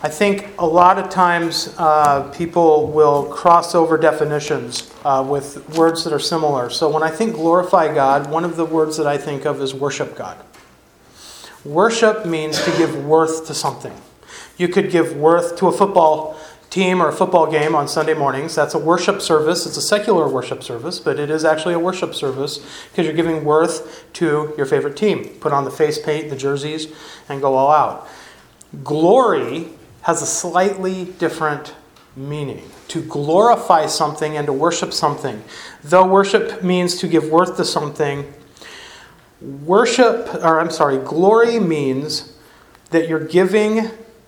I think a lot of times people will cross over definitions with words that are similar. So when I think glorify God, one of the words that I think of is worship God. Worship means to give worth to something. You could give worth to a football team or a football game on Sunday mornings. That's a worship service. It's a secular worship service, but it is actually a worship service because you're giving worth to your favorite team. Put on the face paint, the jerseys, and go all out. Glory has a slightly different meaning. To glorify something and to worship something. Though worship means to give worth to something, glory means that you're giving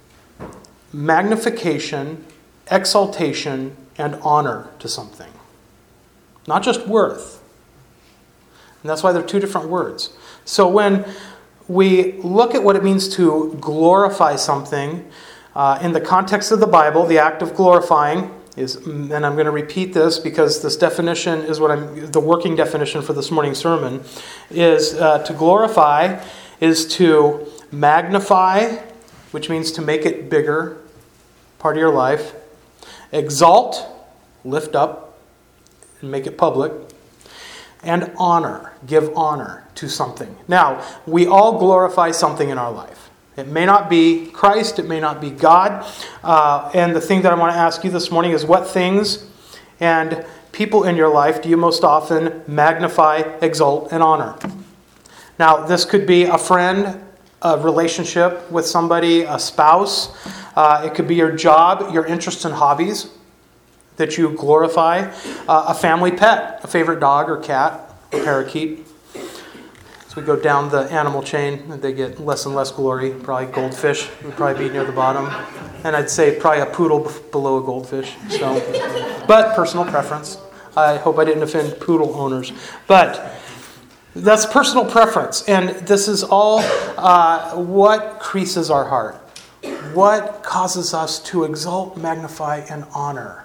magnification, exaltation, and honor to something. Not just worth. And that's why they're two different words. So when we look at what it means to glorify something, in the context of the Bible, the act of glorifying is, and I'm going to repeat this because this definition is the working definition for this morning's sermon, is to glorify is to magnify, which means to make it bigger, part of your life. Exalt, lift up, and make it public. And honor, give honor to something. Now, we all glorify something in our life. It may not be Christ, it may not be God. And the thing that I want to ask you this morning is what things and people in your life do you most often magnify, exalt, and honor? Now, this could be a friend, a relationship with somebody, a spouse. It could be your job, your interests and hobbies that you glorify. A family pet, a favorite dog or cat or parakeet. As we go down the animal chain, they get less and less glory. Probably goldfish would probably be near the bottom. And I'd say probably a poodle below a goldfish. But personal preference. I hope I didn't offend poodle owners. But that's personal preference. And this is all what creases our heart. What causes us to exalt, magnify, and honor?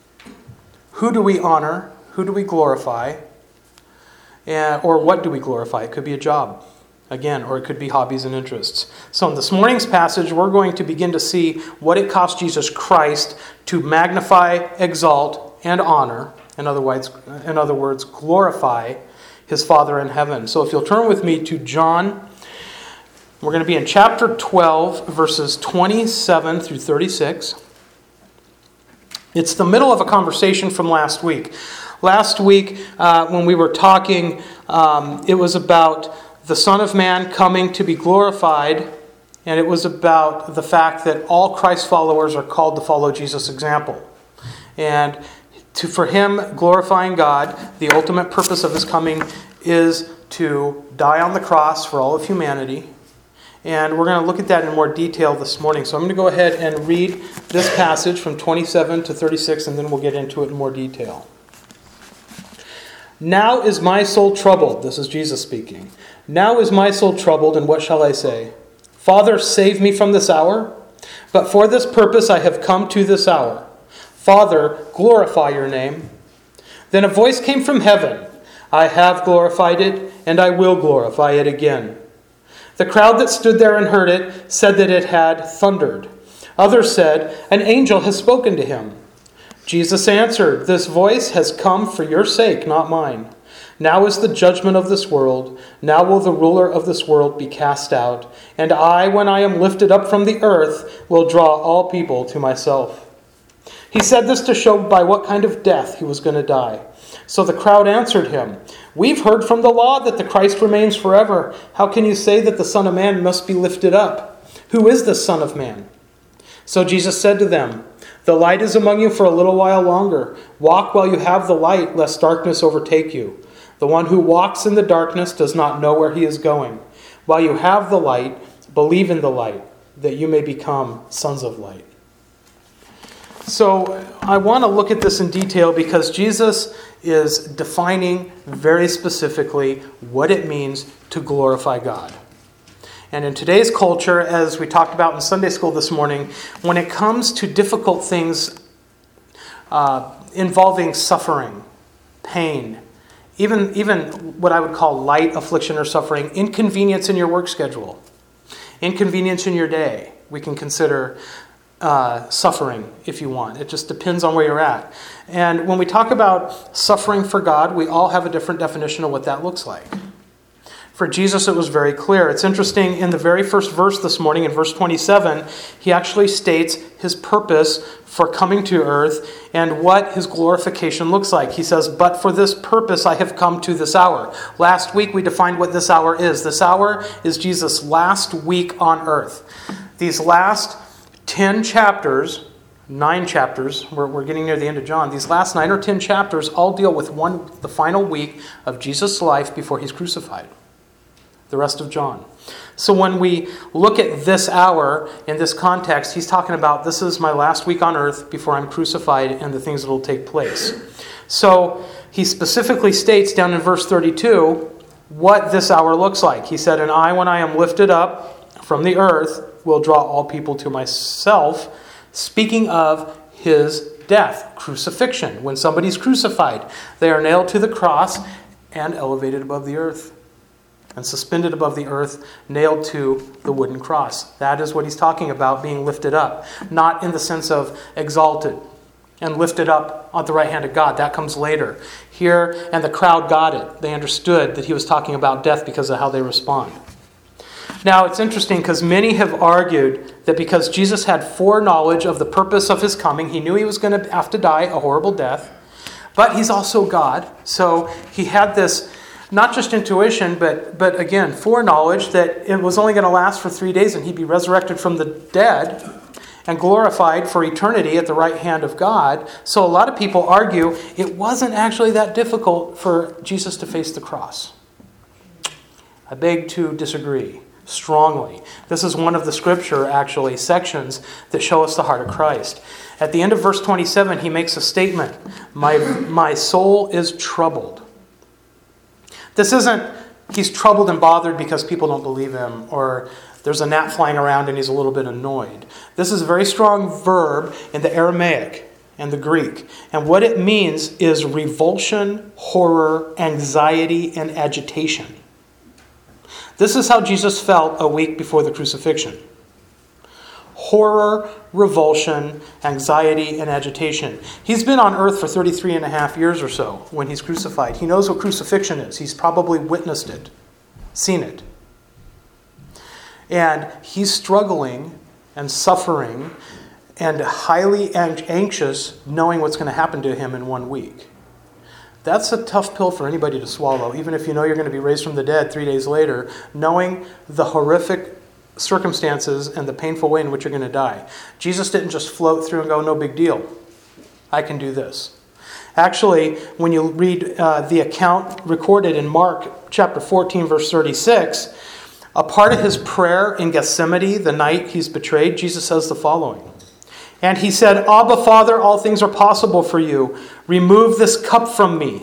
Who do we honor? Who do we glorify? Or what do we glorify? It could be a job, again, or it could be hobbies and interests. So in this morning's passage, we're going to begin to see what it cost Jesus Christ to magnify, exalt, and honor. In other words, glorify his Father in heaven. So if you'll turn with me to John, we're going to be in chapter 12, verses 27 through 36. It's the middle of a conversation from last week. Last week, when we were talking, it was about the Son of Man coming to be glorified, and it was about the fact that all Christ followers are called to follow Jesus' example. And for him, glorifying God, the ultimate purpose of his coming is to die on the cross for all of humanity. And we're going to look at that in more detail this morning. So I'm going to go ahead and read this passage from 27 to 36, and then we'll get into it in more detail. Now is my soul troubled. This is Jesus speaking. Now is my soul troubled, and what shall I say? Father, save me from this hour. But for this purpose I have come to this hour. Father, glorify your name. Then a voice came from heaven. I have glorified it, and I will glorify it again. The crowd that stood there and heard it said that it had thundered. Others said, an angel has spoken to him. Jesus answered, this voice has come for your sake, not mine. Now is the judgment of this world. Now will the ruler of this world be cast out. And I, when I am lifted up from the earth, will draw all people to myself. He said this to show by what kind of death he was going to die. So the crowd answered him, we've heard from the law that the Christ remains forever. How can you say that the Son of Man must be lifted up? Who is the Son of Man? So Jesus said to them, the light is among you for a little while longer. Walk while you have the light, lest darkness overtake you. The one who walks in the darkness does not know where he is going. While you have the light, believe in the light, that you may become sons of light. So I want to look at this in detail because Jesus is defining very specifically what it means to glorify God. And in today's culture, as we talked about in Sunday school this morning, when it comes to difficult things involving suffering, pain, even what I would call light affliction or suffering, inconvenience in your work schedule, inconvenience in your day, we can consider suffering, if you want. It just depends on where you're at. And when we talk about suffering for God, we all have a different definition of what that looks like. For Jesus, it was very clear. It's interesting, in the very first verse this morning, in verse 27, he actually states his purpose for coming to earth and what his glorification looks like. He says, "But for this purpose I have come to this hour." Last week we defined what this hour is. This hour is Jesus' last week on earth. These last 10 chapters, 9 chapters, we're getting near the end of John, these last 9 or 10 chapters all deal with the final week of Jesus' life before he's crucified. The rest of John. So when we look at this hour in this context, he's talking about, this is my last week on earth before I'm crucified and the things that will take place. So he specifically states down in verse 32 what this hour looks like. He said, "And I, when I am lifted up from the earth, will draw all people to myself," speaking of his death, crucifixion. When somebody's crucified, they are nailed to the cross and elevated above the earth. And suspended above the earth, nailed to the wooden cross. That is what he's talking about, being lifted up. Not in the sense of exalted and lifted up on the right hand of God. That comes later. Here, and the crowd got it. They understood that he was talking about death because of how they respond. Now, it's interesting because many have argued that because Jesus had foreknowledge of the purpose of his coming, he knew he was going to have to die a horrible death, but he's also God. So he had this not just intuition, but again, foreknowledge that it was only going to last for 3 days and he'd be resurrected from the dead and glorified for eternity at the right hand of God. So a lot of people argue it wasn't actually that difficult for Jesus to face the cross. I beg to disagree strongly. This is one of the scripture, actually, sections that show us the heart of Christ. At the end of verse 27, he makes a statement, my soul is troubled. This isn't, he's troubled and bothered because people don't believe him, or there's a gnat flying around and he's a little bit annoyed. This is a very strong verb in the Aramaic and the Greek. And what it means is revulsion, horror, anxiety, and agitation. This is how Jesus felt a week before the crucifixion. Horror, revulsion, anxiety, and agitation. He's been on earth for 33 and a half years or so when he's crucified. He knows what crucifixion is. He's probably witnessed it, seen it. And he's struggling and suffering and highly anxious knowing what's going to happen to him in 1 week. That's a tough pill for anybody to swallow, even if you know you're going to be raised from the dead 3 days later, knowing the horrific circumstances and the painful way in which you're going to die. Jesus didn't just float through and go, no big deal. I can do this. Actually, when you read the account recorded in Mark chapter 14, verse 36, a part of his prayer in Gethsemane, the night he's betrayed, Jesus says the following. "And he said, Abba, Father, all things are possible for you. Remove this cup from me."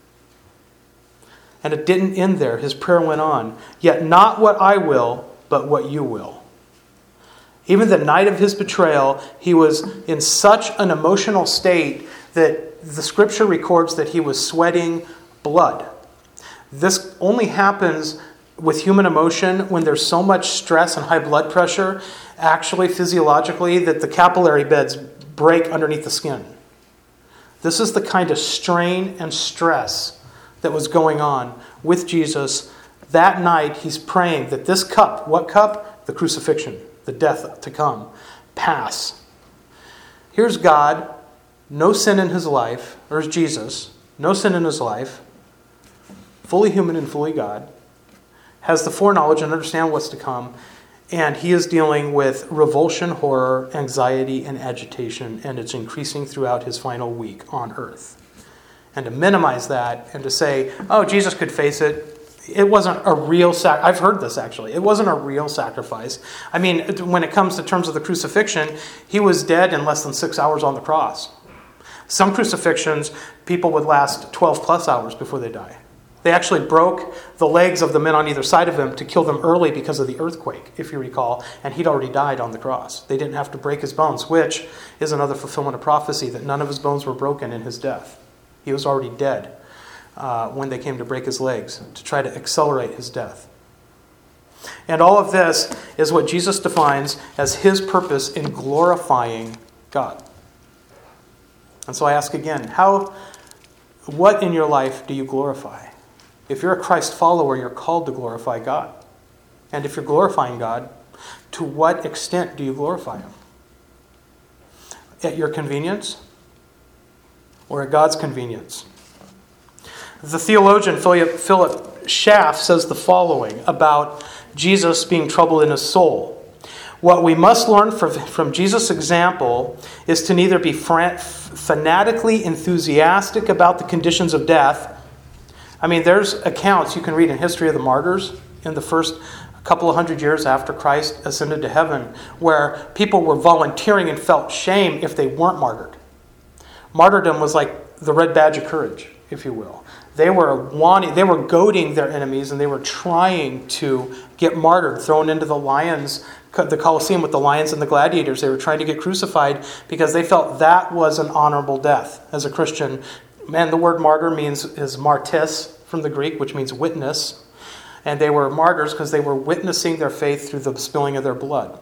And it didn't end there. His prayer went on. "Yet not what I will, but what you will." Even the night of his betrayal, he was in such an emotional state that the scripture records that he was sweating blood. This only happens with human emotion when there's so much stress and high blood pressure, actually physiologically, that the capillary beds break underneath the skin. This is the kind of strain and stress that was going on with Jesus. That night, he's praying that this cup, what cup? The crucifixion, the death to come, pass. Here's God, no sin in his life, or is Jesus, no sin in his life, fully human and fully God, has the foreknowledge and understand what's to come, and he is dealing with revulsion, horror, anxiety, and agitation, and it's increasing throughout his final week on earth. And to minimize that and to say, oh, Jesus could face it, it wasn't a real I've heard this actually. It wasn't a real sacrifice. I mean, when it comes to terms of the crucifixion, he was dead in less than 6 hours on the cross. Some crucifixions, people would last 12 plus hours before they die. They actually broke the legs of the men on either side of him to kill them early because of the earthquake, if you recall, and he'd already died on the cross. They didn't have to break his bones, which is another fulfillment of prophecy, that none of his bones were broken in his death. He was already dead when they came to break his legs to try to accelerate his death. And all of this is what Jesus defines as his purpose in glorifying God. And so I ask again, what in your life do you glorify? If you're a Christ follower, you're called to glorify God. And if you're glorifying God, to what extent do you glorify him? At your convenience or at God's convenience? The theologian Philip Schaff says the following about Jesus being troubled in his soul. What we must learn from Jesus' example is to neither be fanatically enthusiastic about the conditions of death. I mean, there's accounts you can read in history of the martyrs in the first couple of hundred years after Christ ascended to heaven, where people were volunteering and felt shame if they weren't martyred. Martyrdom was like the red badge of courage, if you will. They were goading their enemies, and they were trying to get martyred, thrown into the Colosseum with the lions and the gladiators. They were trying to get crucified because they felt that was an honorable death. As a Christian, the word martyr is martis from the Greek, which means witness. And they were martyrs because they were witnessing their faith through the spilling of their blood.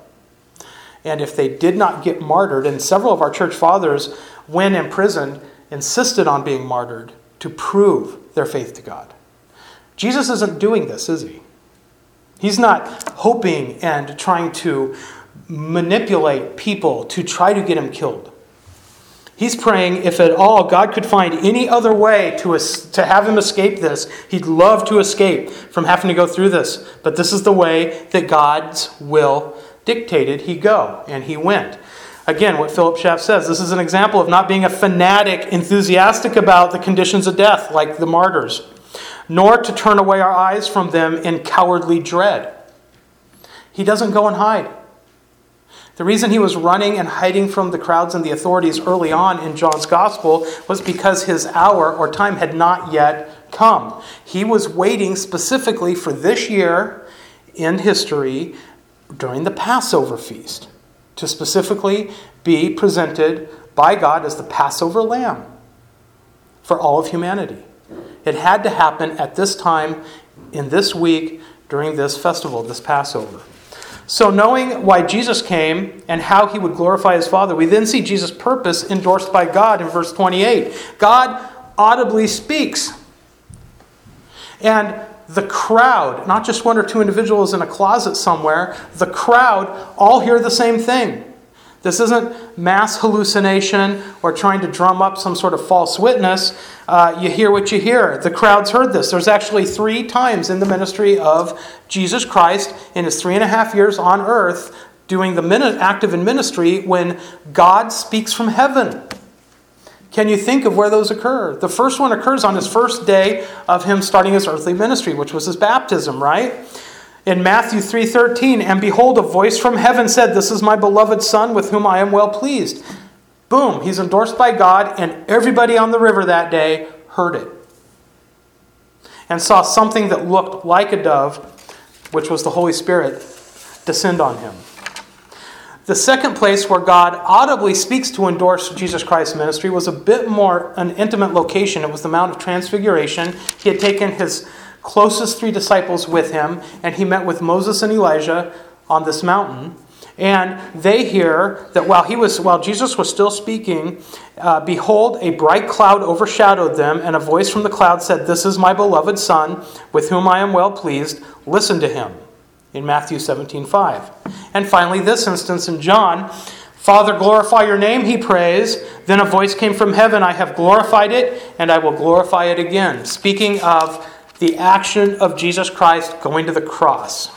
And if they did not get martyred, and several of our church fathers, when imprisoned, insisted on being martyred to prove their faith to God. Jesus isn't doing this, is he? He's not hoping and trying to manipulate people to try to get him killed. He's praying, if at all God could find any other way to have him escape this, he'd love to escape from having to go through this. But this is the way that God's will dictated he go, and he went. Again, what Philip Schaff says, this is an example of not being a fanatic, enthusiastic about the conditions of death, like the martyrs, nor to turn away our eyes from them in cowardly dread. He doesn't go and hide. The reason he was running and hiding from the crowds and the authorities early on in John's gospel was because his hour or time had not yet come. He was waiting specifically for this year in history during the Passover feast to specifically be presented by God as the Passover lamb for all of humanity. It had to happen at this time, in this week, during this festival, this Passover. So knowing why Jesus came and how he would glorify his Father, we then see Jesus' purpose endorsed by God in verse 28. God audibly speaks. And the crowd, not just one or two individuals in a closet somewhere, the crowd all hear the same thing. This isn't mass hallucination or trying to drum up some sort of false witness. You hear what you hear. The crowds heard this. There's actually 3 times in the ministry of Jesus Christ in his 3.5 years on earth doing the active in ministry when God speaks from heaven. Can you think of where those occur? The first one occurs on his first day of him starting his earthly ministry, which was his baptism, right? In Matthew 3:13, and behold, a voice from heaven said, "This is my beloved Son, with whom I am well pleased." Boom, he's endorsed by God, and everybody on the river that day heard it and saw something that looked like a dove, which was the Holy Spirit, descend on him. The second place where God audibly speaks to endorse Jesus Christ's ministry was a bit more an intimate location. It was the Mount of Transfiguration. He had taken his closest 3 disciples with him, and he met with Moses and Elijah on this mountain. And they hear that while Jesus was still speaking, behold, a bright cloud overshadowed them, and a voice from the cloud said, "This is my beloved Son, with whom I am well pleased. Listen to him." In Matthew 17:5. And finally, this instance in John, "Father, glorify your name," he prays. Then a voice came from heaven, "I have glorified it, and I will glorify it again." Speaking of the action of Jesus Christ going to the cross.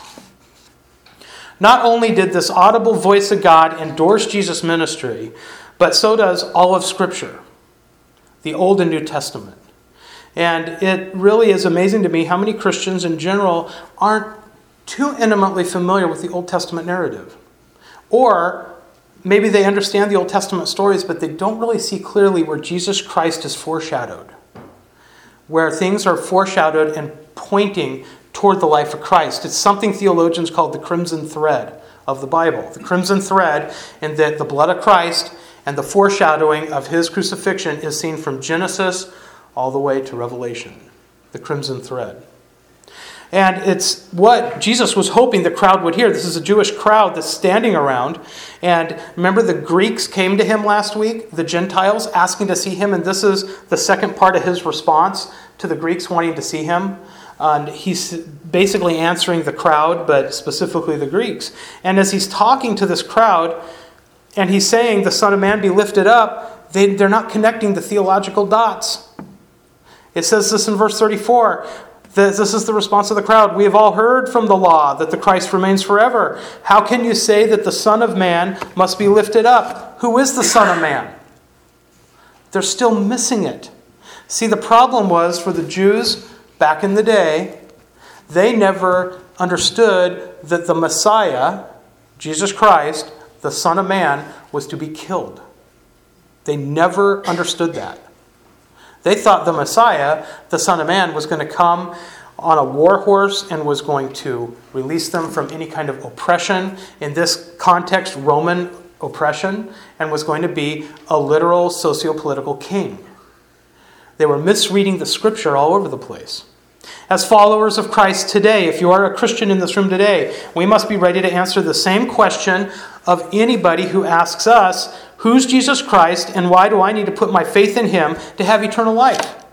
Not only did this audible voice of God endorse Jesus' ministry, but so does all of Scripture, the Old and New Testament. And it really is amazing to me how many Christians in general aren't too intimately familiar with the Old Testament narrative. Or maybe they understand the Old Testament stories, but they don't really see clearly where Jesus Christ is foreshadowed, where things are foreshadowed and pointing toward the life of Christ. It's something theologians call the crimson thread of the Bible. The crimson thread in that the blood of Christ and the foreshadowing of his crucifixion is seen from Genesis all the way to Revelation. The crimson thread. And it's what Jesus was hoping the crowd would hear. This is a Jewish crowd that's standing around. And remember, the Greeks came to him last week, the Gentiles, asking to see him. And this is the second part of his response to the Greeks wanting to see him. And he's basically answering the crowd, but specifically the Greeks. And as he's talking to this crowd, and he's saying, the Son of Man be lifted up, they're not connecting the theological dots. It says this in verse 34. This is the response of the crowd. We have all heard from the law that the Christ remains forever. How can you say that the Son of Man must be lifted up? Who is the Son of Man? They're still missing it. See, the problem was for the Jews back in the day, they never understood that the Messiah, Jesus Christ, the Son of Man, was to be killed. They never understood that. They thought the Messiah, the Son of Man, was going to come on a war horse and was going to release them from any kind of oppression. In this context, Roman oppression, and was going to be a literal socio-political king. They were misreading the Scripture all over the place. As followers of Christ today, if you are a Christian in this room today, we must be ready to answer the same question of anybody who asks us, who's Jesus Christ and why do I need to put my faith in him to have eternal life?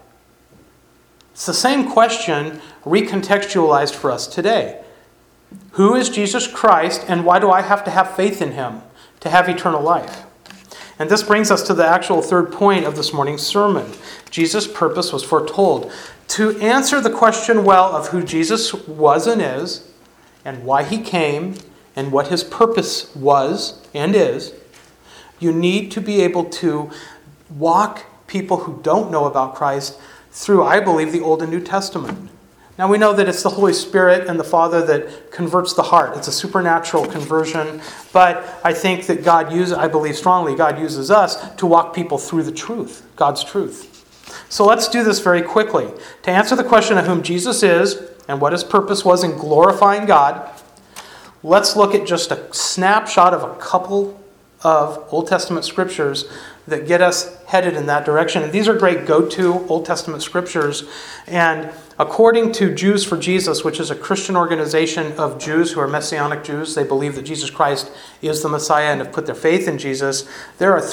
It's the same question recontextualized for us today. Who is Jesus Christ and why do I have to have faith in him to have eternal life? And this brings us to the actual third point of this morning's sermon. Jesus' purpose was foretold. To answer the question well of who Jesus was and is, and why he came, and what his purpose was and is, you need to be able to walk people who don't know about Christ through, I believe, the Old and New Testament. Now we know that it's the Holy Spirit and the Father that converts the heart. It's a supernatural conversion, but I think that I believe strongly, God uses us to walk people through the truth, God's truth. So let's do this very quickly. To answer the question of whom Jesus is and what his purpose was in glorifying God, let's look at just a snapshot of a couple of Old Testament scriptures that get us headed in that direction. And these are great go-to Old Testament scriptures. And according to Jews for Jesus, which is a Christian organization of Jews who are Messianic Jews, they believe that Jesus Christ is the Messiah and have put their faith in Jesus. There are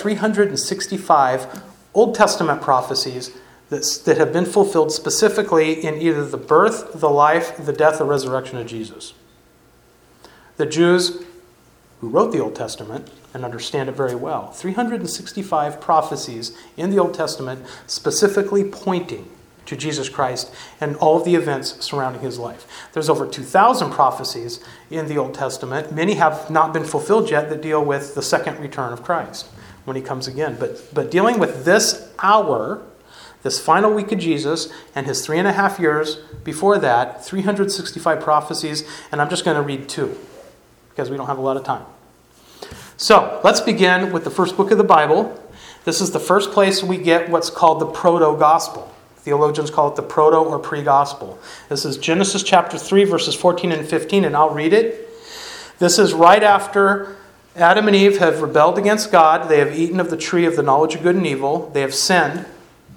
365 Old Testament prophecies that have been fulfilled specifically in either the birth, the life, the death, or resurrection of Jesus. The Jews who wrote the Old Testament and understand it very well. 365 prophecies in the Old Testament specifically pointing to Jesus Christ and all of the events surrounding his life. There's over 2,000 prophecies in the Old Testament. Many have not been fulfilled yet that deal with the second return of Christ when he comes again. But dealing with this hour, this final week of Jesus, and his 3.5 years before that, 365 prophecies, and I'm just going to read 2 because we don't have a lot of time. So, let's begin with the first book of the Bible. This is the first place we get what's called the proto-gospel. Theologians call it the proto or pre-gospel. This is Genesis chapter 3, verses 14 and 15, and I'll read it. This is right after Adam and Eve have rebelled against God. They have eaten of the tree of the knowledge of good and evil. They have sinned.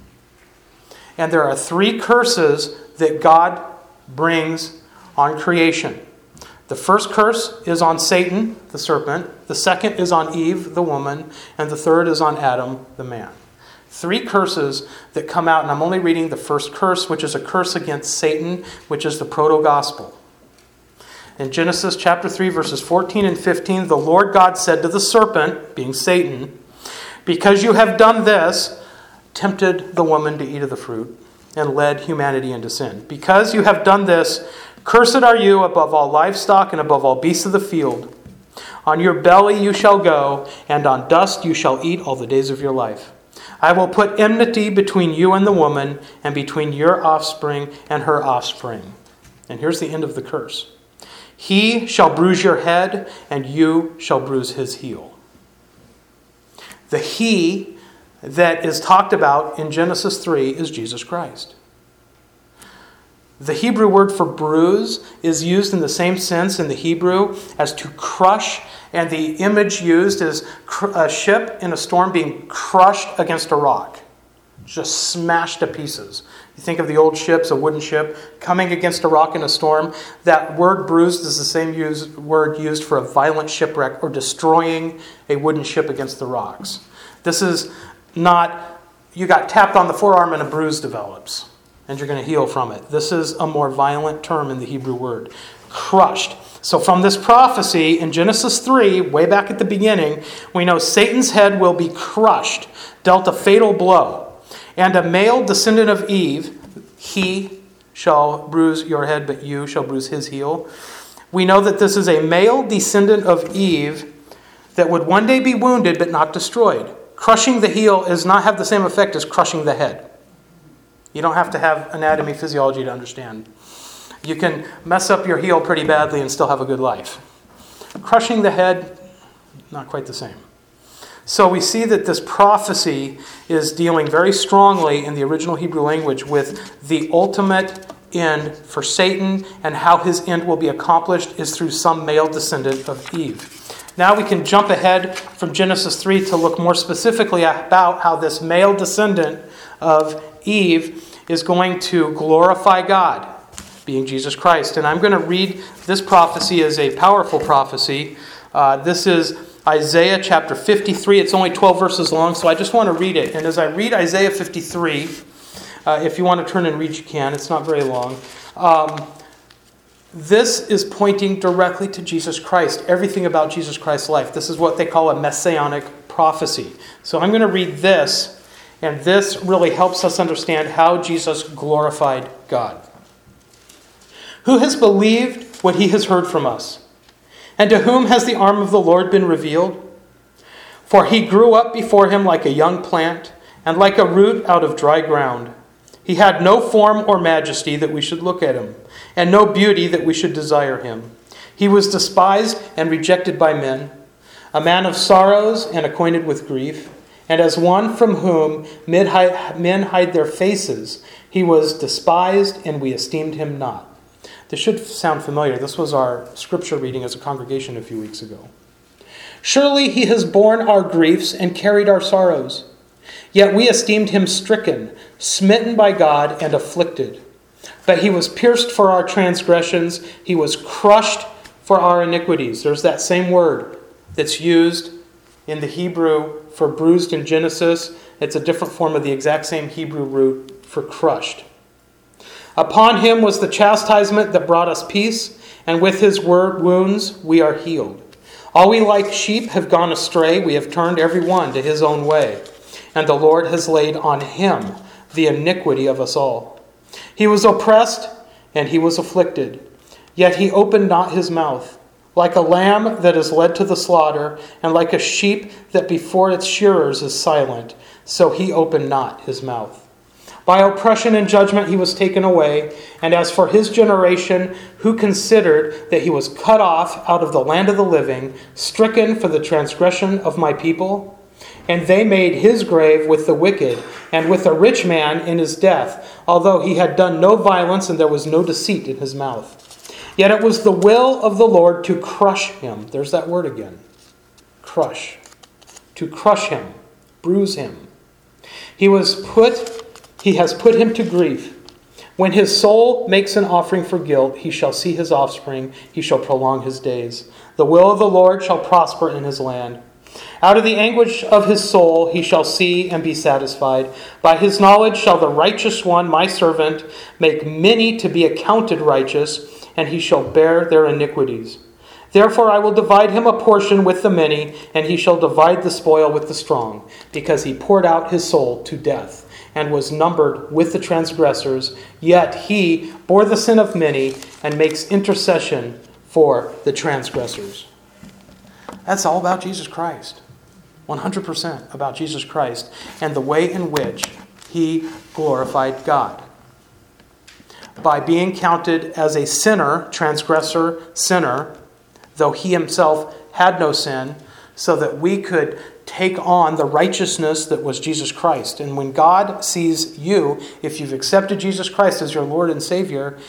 And there are 3 curses that God brings on creation. The first curse is on Satan, the serpent. The second is on Eve, the woman. And the third is on Adam, the man. 3 curses that come out, and I'm only reading the first curse, which is a curse against Satan, which is the proto-gospel. In Genesis chapter 3, verses 14 and 15, the Lord God said to the serpent, being Satan, "Because you have done this, tempted the woman to eat of the fruit, and led humanity into sin. Because you have done this, cursed are you above all livestock and above all beasts of the field. On your belly you shall go, and on dust you shall eat all the days of your life. I will put enmity between you and the woman, and between your offspring and her offspring." And here's the end of the curse. "He shall bruise your head, and you shall bruise his heel." The he that is talked about in Genesis 3 is Jesus Christ. The Hebrew word for bruise is used in the same sense in the Hebrew as to crush, and the image used is a ship in a storm being crushed against a rock. just smashed to pieces. You think of the old ships, a wooden ship, coming against a rock in a storm. That word bruised is the same word used for a violent shipwreck or destroying a wooden ship against the rocks. This is not, you got tapped on the forearm and a bruise develops, and you're going to heal from it. This is a more violent term in the Hebrew word. Crushed. So from this prophecy in Genesis 3, way back at the beginning, we know Satan's head will be crushed, dealt a fatal blow. And a male descendant of Eve, he shall bruise your head, but you shall bruise his heel. We know that this is a male descendant of Eve that would one day be wounded but not destroyed. Crushing the heel does not have the same effect as crushing the head. You don't have to have anatomy, physiology to understand. You can mess up your heel pretty badly and still have a good life. Crushing the head, not quite the same. So we see that this prophecy is dealing very strongly in the original Hebrew language with the ultimate end for Satan, and how his end will be accomplished is through some male descendant of Eve. Now we can jump ahead from Genesis 3 to look more specifically about how this male descendant of Eve is going to glorify God, being Jesus Christ. And I'm going to read this prophecy as a powerful prophecy. This is Isaiah chapter 53. It's only 12 verses long, so I just want to read it. And as I read Isaiah 53, if you want to turn and read, you can. It's not very long. This is pointing directly to Jesus Christ, everything about Jesus Christ's life. This is what they call a messianic prophecy. So I'm going to read this, and this really helps us understand how Jesus glorified God. Who has believed what he has heard from us? And to whom has the arm of the Lord been revealed? For he grew up before him like a young plant, and like a root out of dry ground. He had no form or majesty that we should look at him, and no beauty that we should desire him. He was despised and rejected by men, a man of sorrows and acquainted with grief, and as one from whom men hide their faces, he was despised, and we esteemed him not. This should sound familiar. This was our scripture reading as a congregation a few weeks ago. Surely he has borne our griefs and carried our sorrows. Yet we esteemed him stricken, smitten by God, and afflicted. But he was pierced for our transgressions. He was crushed for our iniquities. There's that same word that's used in the Hebrew for bruised in Genesis. It's a different form of the exact same Hebrew root for crushed. Upon him was the chastisement that brought us peace, and with his wounds we are healed. All we like sheep have gone astray. We have turned every one to his own way. And the Lord has laid on him the iniquity of us all. He was oppressed and he was afflicted, yet he opened not his mouth. Like a lamb that is led to the slaughter, and like a sheep that before its shearers is silent, so he opened not his mouth. By oppression and judgment he was taken away. And as for his generation, who considered that he was cut off out of the land of the living, stricken for the transgression of my people? And they made his grave with the wicked, and with a rich man in his death, although he had done no violence and there was no deceit in his mouth. Yet it was the will of the Lord to crush him. There's that word again. Crush. To crush him. Bruise him. He has put him to grief. When his soul makes an offering for guilt, he shall see his offspring. He shall prolong his days. The will of the Lord shall prosper in his land. Out of the anguish of his soul he shall see and be satisfied. By his knowledge shall the righteous one, my servant, make many to be accounted righteous, and he shall bear their iniquities. Therefore I will divide him a portion with the many, and he shall divide the spoil with the strong, because he poured out his soul to death, and was numbered with the transgressors. Yet he bore the sin of many, and makes intercession for the transgressors. That's all about Jesus Christ. 100% about Jesus Christ and the way in which he glorified God. By being counted as a sinner, transgressor, sinner, though he himself had no sin, so that we could take on the righteousness that was Jesus Christ. And when God sees you, if you've accepted Jesus Christ as your Lord and Savior,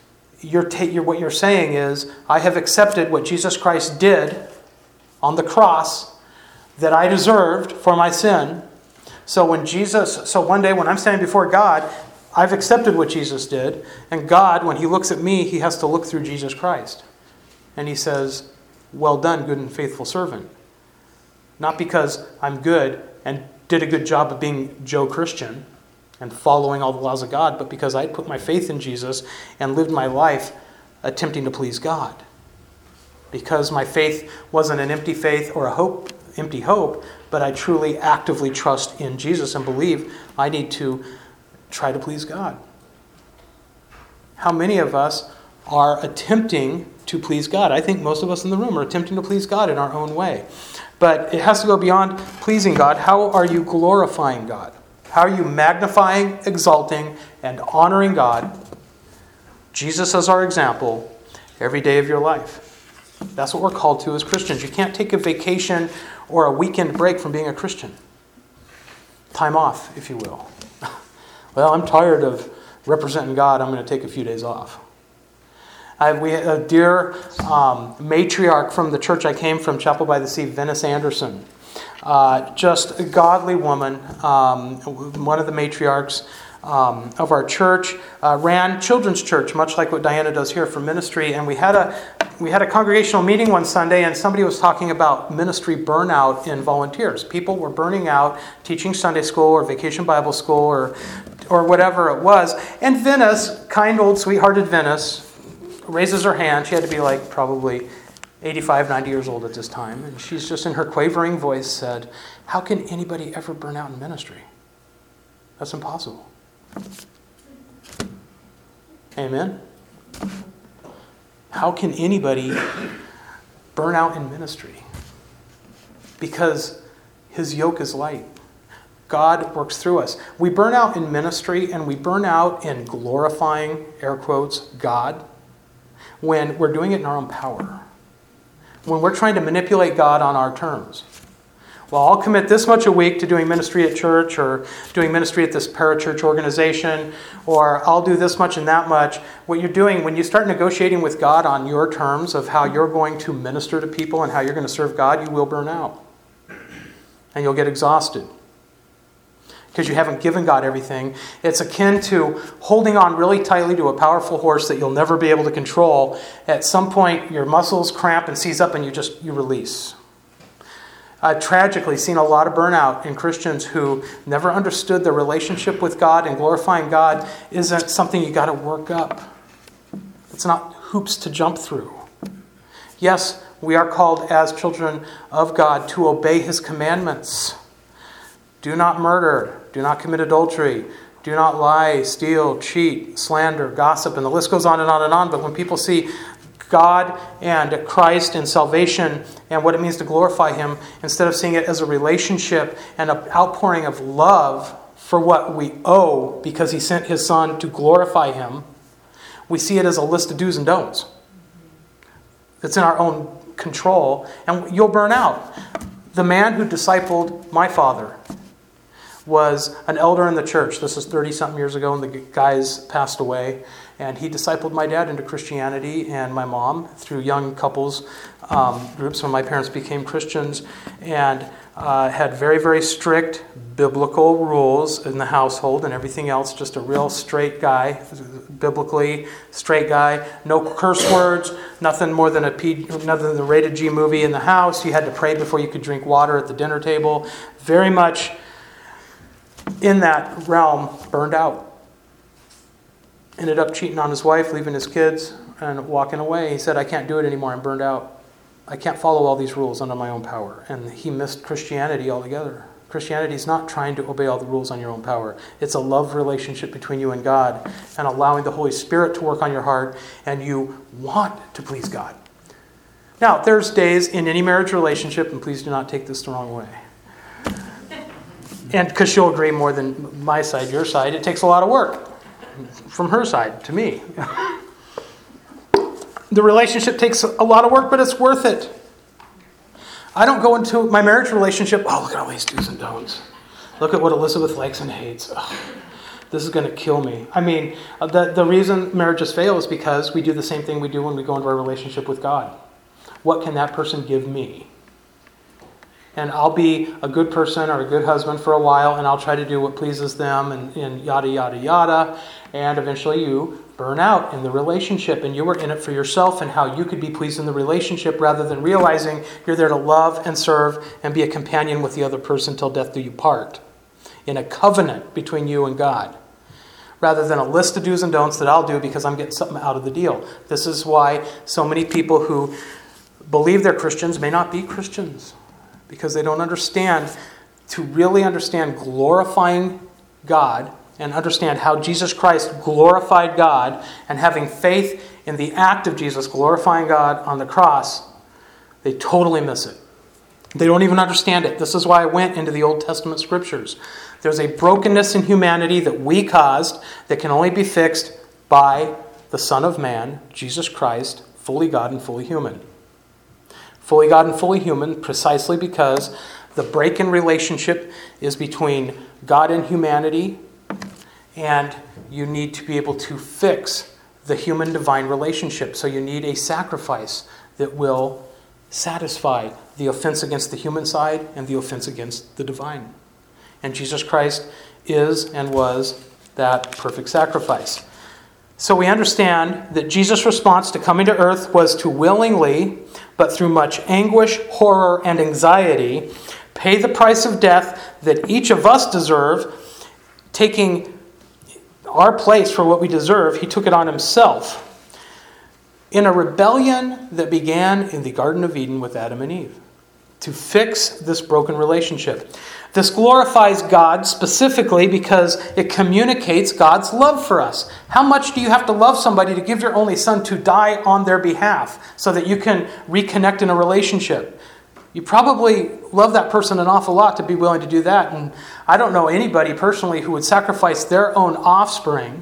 what you're saying is, I have accepted what Jesus Christ did on the cross that I deserved for my sin, So one day when I'm standing before God, I've accepted what Jesus did. And God, when he looks at me, he has to look through Jesus Christ. And he says, well done, good and faithful servant. Not because I'm good and did a good job of being Joe Christian and following all the laws of God, but because I put my faith in Jesus and lived my life attempting to please God. Because my faith wasn't an empty faith or empty hope, but I truly actively trust in Jesus and believe I need to try to please God. How many of us are attempting to please God? I think most of us in the room are attempting to please God in our own way. But it has to go beyond pleasing God. How are you glorifying God? How are you magnifying, exalting, and honoring God? Jesus as our example every day of your life. That's what we're called to as Christians. You can't take a vacation or a weekend break from being a Christian. Time off, if you will. Well, I'm tired of representing God. I'm going to take a few days off. We had a dear matriarch from the church I came from, Chapel by the Sea, Venice Anderson. Just a godly woman, one of the matriarchs of our church, ran children's church, much like what Diana does here for ministry. And we had a congregational meeting one Sunday, and somebody was talking about ministry burnout in volunteers. People were burning out teaching Sunday school or vacation Bible school or whatever it was. And Venice, kind old sweethearted Venice, raises her hand. She had to be like probably 85, 90 years old at this time. And she's just in her quavering voice said, how can anybody ever burn out in ministry? That's impossible. Amen? How can anybody burn out in ministry? Because his yoke is light. God works through us. We burn out in ministry and we burn out in glorifying, air quotes, God, when we're doing it in our own power. When we're trying to manipulate God on our terms. Well, I'll commit this much a week to doing ministry at church or doing ministry at this parachurch organization, or I'll do this much and that much. What you're doing when you start negotiating with God on your terms of how you're going to minister to people and how you're going to serve God, you will burn out. And you'll get exhausted. Because you haven't given God everything. It's akin to holding on really tightly to a powerful horse that you'll never be able to control. At some point, your muscles cramp and seize up and you release. I've tragically seen a lot of burnout in Christians who never understood their relationship with God, and glorifying God isn't something you got to work up. It's not hoops to jump through. Yes, we are called as children of God to obey his commandments. Do not murder. Do not commit adultery. Do not lie, steal, cheat, slander, gossip, and the list goes on and on and on. But when people see God and Christ and salvation and what it means to glorify him, instead of seeing it as a relationship and an outpouring of love for what we owe because he sent his son to glorify him, we see it as a list of do's and don'ts. It's in our own control, and you'll burn out. The man who discipled my father was an elder in the church. This is 30-something years ago, and the guy's passed away. And he discipled my dad into Christianity and my mom through young couples groups when my parents became Christians, and had very, very strict biblical rules in the household and everything else. Just a real straight guy, biblically straight guy. No curse words, nothing more than nothing than the rated G movie in the house. You had to pray before you could drink water at the dinner table. Very much in that realm, burned out. Ended up cheating on his wife, leaving his kids, and walking away. He said, I can't do it anymore. I'm burned out. I can't follow all these rules under my own power. And he missed Christianity altogether. Christianity is not trying to obey all the rules on your own power. It's a love relationship between you and God, and allowing the Holy Spirit to work on your heart, and you want to please God. Now, there's days in any marriage relationship, and please do not take this the wrong way. And because she'll agree more than my side, your side, it takes a lot of work from her side to me. The relationship takes a lot of work, but it's worth it. I don't go into my marriage relationship, oh, look at all these do's and don'ts. Look at what Elizabeth likes and hates. Oh, this is going to kill me. I mean, the reason marriages fail is because we do the same thing we do when we go into our relationship with God. What can that person give me? and I'll be a good person or a good husband for a while, and I'll try to do what pleases them, and yada, yada, yada. And eventually you burn out in the relationship, and you were in it for yourself and how you could be pleased in the relationship rather than realizing you're there to love and serve and be a companion with the other person till death do you part, in a covenant between you and God, rather than a list of do's and don'ts that I'll do because I'm getting something out of the deal. This is why so many people who believe they're Christians may not be Christians, because they don't understand, to really understand glorifying God and understand how Jesus Christ glorified God, and having faith in the act of Jesus glorifying God on the cross, they totally miss it. They don't even understand it. This is why I went into the Old Testament scriptures. There's a brokenness in humanity that we caused that can only be fixed by the Son of Man, Jesus Christ, fully God and fully human. Fully God and fully human precisely because the break in relationship is between God and humanity, and you need to be able to fix the human-divine relationship. So you need a sacrifice that will satisfy the offense against the human side and the offense against the divine. And Jesus Christ is and was that perfect sacrifice. So we understand that Jesus' response to coming to earth was to willingly, but through much anguish, horror, and anxiety, pay the price of death that each of us deserve, taking our place for what we deserve. He took it on himself in a rebellion that began in the Garden of Eden with Adam and Eve, to fix this broken relationship. This glorifies God specifically because it communicates God's love for us. How much do you have to love somebody to give your only son to die on their behalf so that you can reconnect in a relationship? You probably love that person an awful lot to be willing to do that. And I don't know anybody personally who would sacrifice their own offspring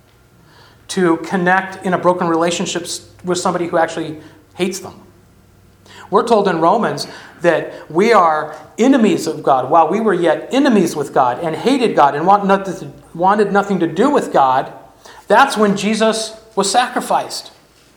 to connect in a broken relationship with somebody who actually hates them. We're told in Romans that we are enemies of God while we were yet enemies with God and hated God and wanted nothing to do with God. That's when Jesus was sacrificed.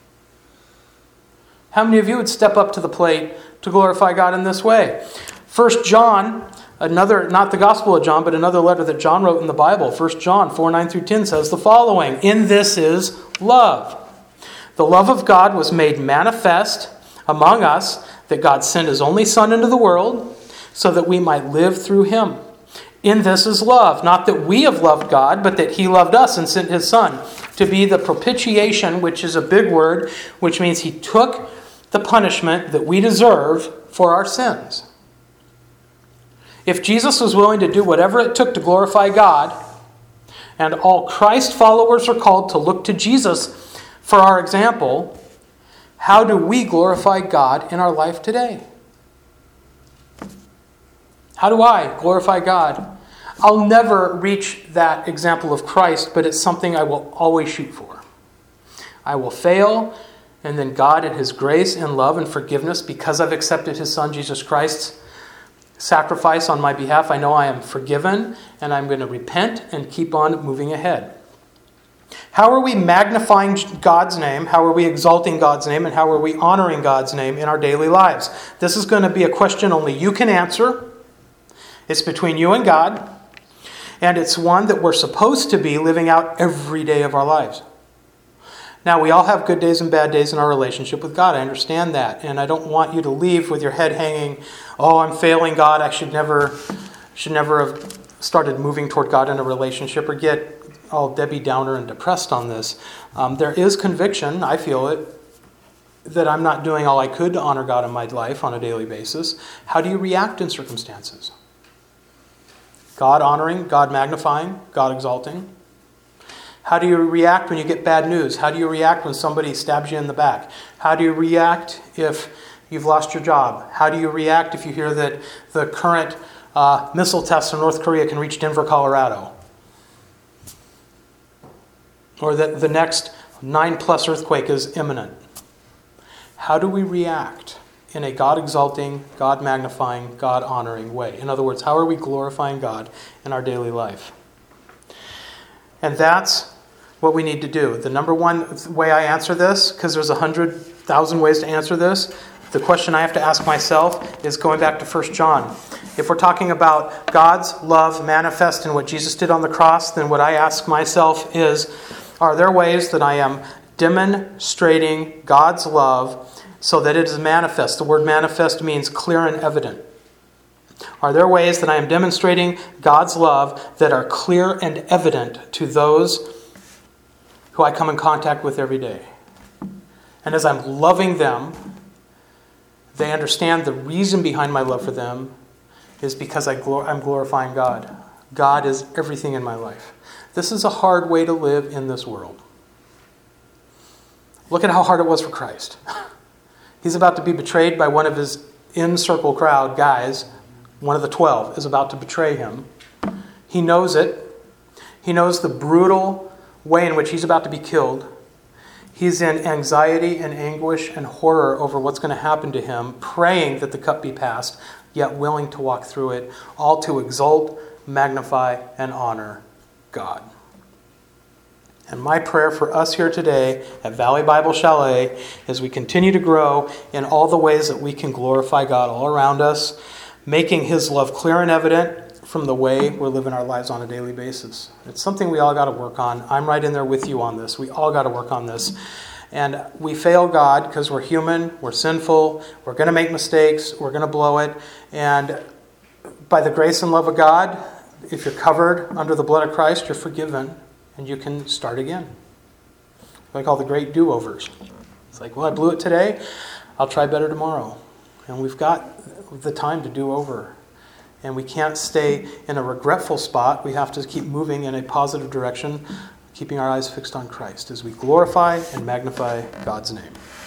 How many of you would step up to the plate to glorify God in this way? 1 John, not the Gospel of John, but another letter that John wrote in the Bible, 1 John 4:9-10 says the following: "In this is love. The love of God was made manifest among us, that God sent his only Son into the world so that we might live through him. In this is love, not that we have loved God, but that he loved us and sent his Son to be the propitiation," which is a big word, which means he took the punishment that we deserve for our sins. If Jesus was willing to do whatever it took to glorify God, and all Christ followers are called to look to Jesus for our example, how do we glorify God in our life today? How do I glorify God? I'll never reach that example of Christ, but it's something I will always shoot for. I will fail, and then God in his grace and love and forgiveness, because I've accepted his Son Jesus Christ's sacrifice on my behalf, I know I am forgiven, and I'm going to repent and keep on moving ahead. How are we magnifying God's name? How are we exalting God's name? And how are we honoring God's name in our daily lives? This is going to be a question only you can answer. It's between you and God. And it's one that we're supposed to be living out every day of our lives. Now, we all have good days and bad days in our relationship with God. I understand that. And I don't want you to leave with your head hanging, "Oh, I'm failing God. I should never have started moving toward God in a relationship," or get all Debbie Downer and depressed on this. There is conviction, I feel it, that I'm not doing all I could to honor God in my life on a daily basis. How do you react in circumstances? God honoring, God magnifying, God exalting. How do you react when you get bad news? How do you react when somebody stabs you in the back? How do you react if you've lost your job? How do you react if you hear that the current missile tests from North Korea can reach Denver, Colorado? Or that the next 9+ earthquake is imminent? How do we react in a God-exalting, God-magnifying, God-honoring way? In other words, how are we glorifying God in our daily life? And that's what we need to do. The number one way I answer this, because there's 100,000 ways to answer this, The question I have to ask myself is going back to 1 John. If we're talking about God's love manifest in what Jesus did on the cross, then what I ask myself is, are there ways that I am demonstrating God's love so that it is manifest? The word manifest means clear and evident. Are there ways that I am demonstrating God's love that are clear and evident to those who I come in contact with every day? And as I'm loving them, they understand the reason behind my love for them is because I'm glorifying God. God is everything in my life. This is a hard way to live in this world. Look at how hard it was for Christ. He's about to be betrayed by one of his in-circle crowd guys. One of the 12 is about to betray him. He knows it. He knows the brutal way in which he's about to be killed. He's in anxiety and anguish and horror over what's going to happen to him, praying that the cup be passed, yet willing to walk through it, all to exalt, magnify, and honor God. And my prayer for us here today at Valley Bible Chalet is we continue to grow in all the ways that we can glorify God all around us, making His love clear and evident from the way we're living our lives on a daily basis. It's something we all got to work on. I'm right in there with you on this. We all got to work on this. And we fail God because we're human, we're sinful, we're going to make mistakes, we're going to blow it. And by the grace and love of God, if you're covered under the blood of Christ, you're forgiven and you can start again. What I call the great do-overs. It's like, well, I blew it today, I'll try better tomorrow. And we've got the time to do over. And we can't stay in a regretful spot. We have to keep moving in a positive direction, keeping our eyes fixed on Christ as we glorify and magnify God's name.